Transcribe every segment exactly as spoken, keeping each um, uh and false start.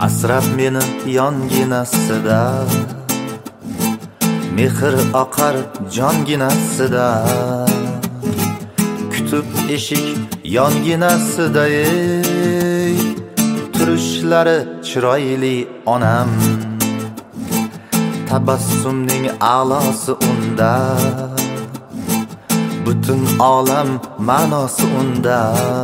asrab meni yonginasida, mehr oqar jonginasida, kutib eshik yonginasida, ey turishlari chiroyli onam, tabassumning a'losi unda, butun olam ma'nosi unda,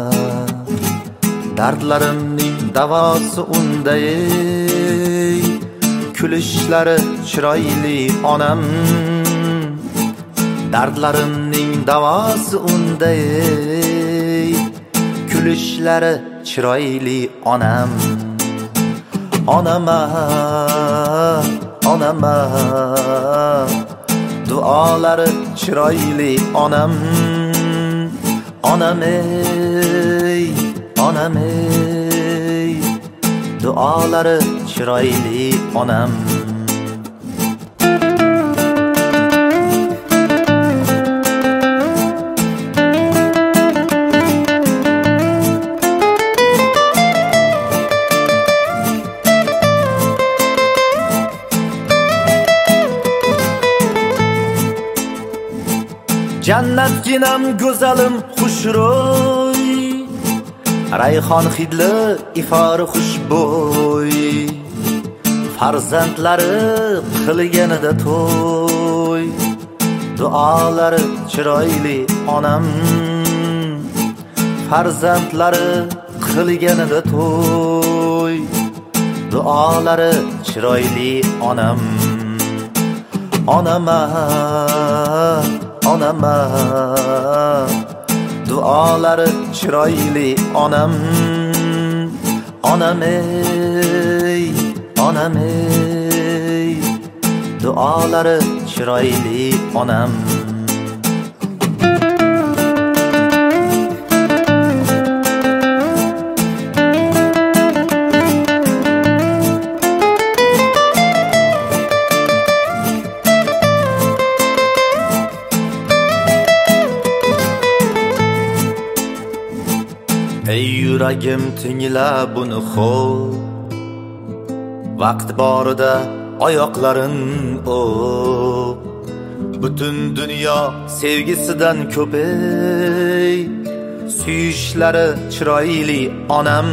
dardlarimning davosi unda, ey kulishlari chiroyli onam, dardlarimning davosi unda, ey kulishlari chiroyli onam. Onama, onama, duolari chiroyli onam, onam ey, onam ey, duolari chiroyli onam. Jannatginam go'zalim xushro'y, rayhon hidli ifori xushbo'y, farzandlari qilganida to'y, duolari chiroyli onam, farzandlari qilganida to'y, duolari chiroyli onam. Onama, onama, duolari chiroyli onam, onam ey, onam ey, duolari chiroyli onam. Ey yuragim tingla buni xo'p, vaqt borida oyoqlarin o'p, butun dunyo sevgisidan ko'p, ey suyishlari chiroyli onam,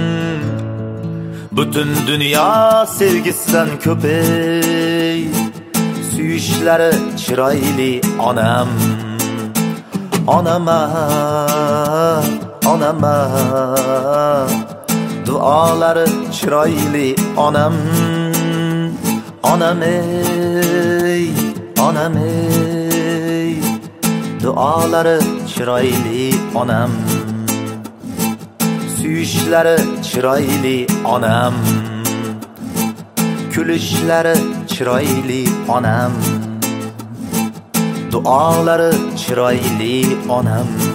butun dunyo sevgisidan ko'p, ey suyishlari chiroyli onam. Onama, onama, duolari chiroyli onam, onam ey, onam ey, duolari chiroyli onam, suyishlari chiroyli onam, kulishlari chiroyli onam, duolari chiroyli onam.